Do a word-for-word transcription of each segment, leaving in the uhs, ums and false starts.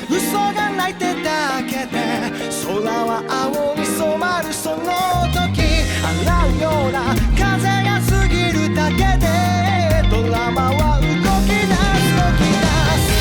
嘘が泣いてだけで空は青に染まるその時、洗うような風が過ぎるだけでドラマは動き出す動き出す。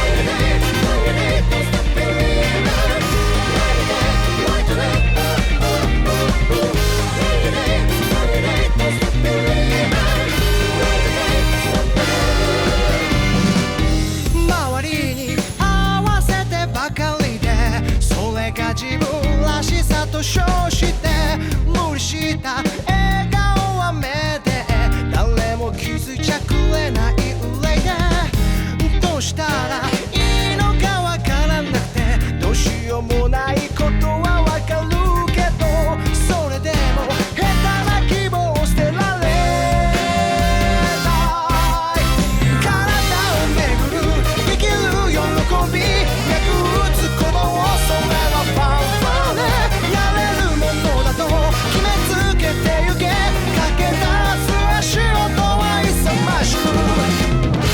周りに合わせてばかりで、それが自分らしさと称して無理した笑顔は目で誰も気づいちゃくれない憂いで、どうしたらいいのかわからなくてどうしようもないことはわかるけど、それでも下手な希望を捨てられない体を巡る生きる喜び、脈打つ鼓動、それはファンファーレ、やれるものだと決めつけてゆけ、駆け出す足音は勇ましく。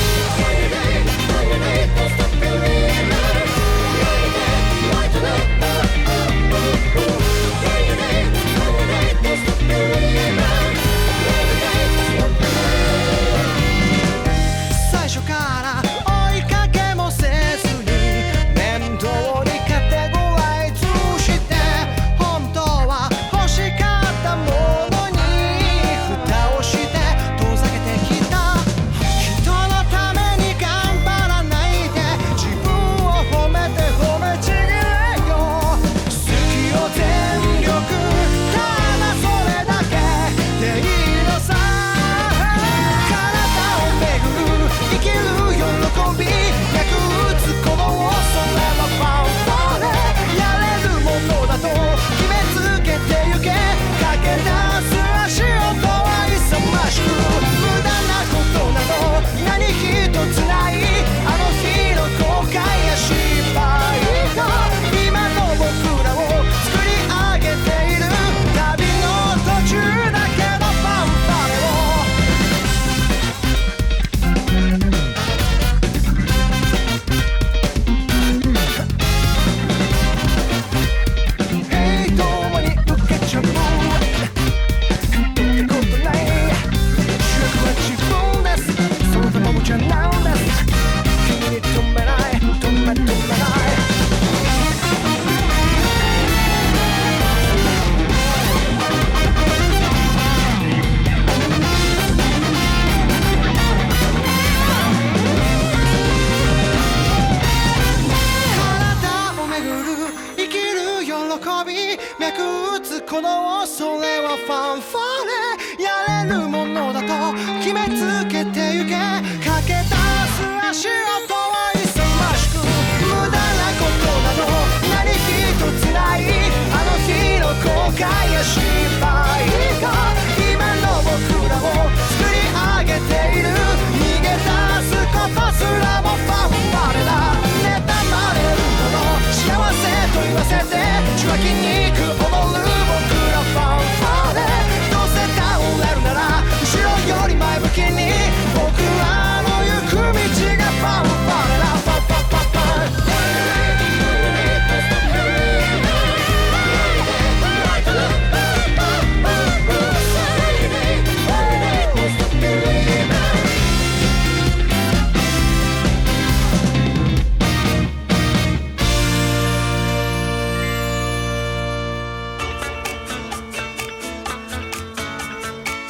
最初から追いかけもせずに面倒にカテゴライズして、本当は欲しかったものに蓋をして遠ざけてきた。人のために頑張らないで自分を褒めて褒めちぎれよ、好きを全力、ただそれだけでいいのさ。体を巡る生きる喜び、脈打つ鼓動、それはファンファーレ、やれるものだと決めつけてゆけ、駆け出す足音は勇ましく。無駄なことなど何一つない、あの日の後悔や失敗が今の僕らを作り上げている、旅の途中だけのファンファーレを。Hey 共に受けちゃうってことない、主役は自分です、そのたまもじゃなんです、君に止めない、止め止めない。体を巡る生きる喜び、脈打つ鼓動、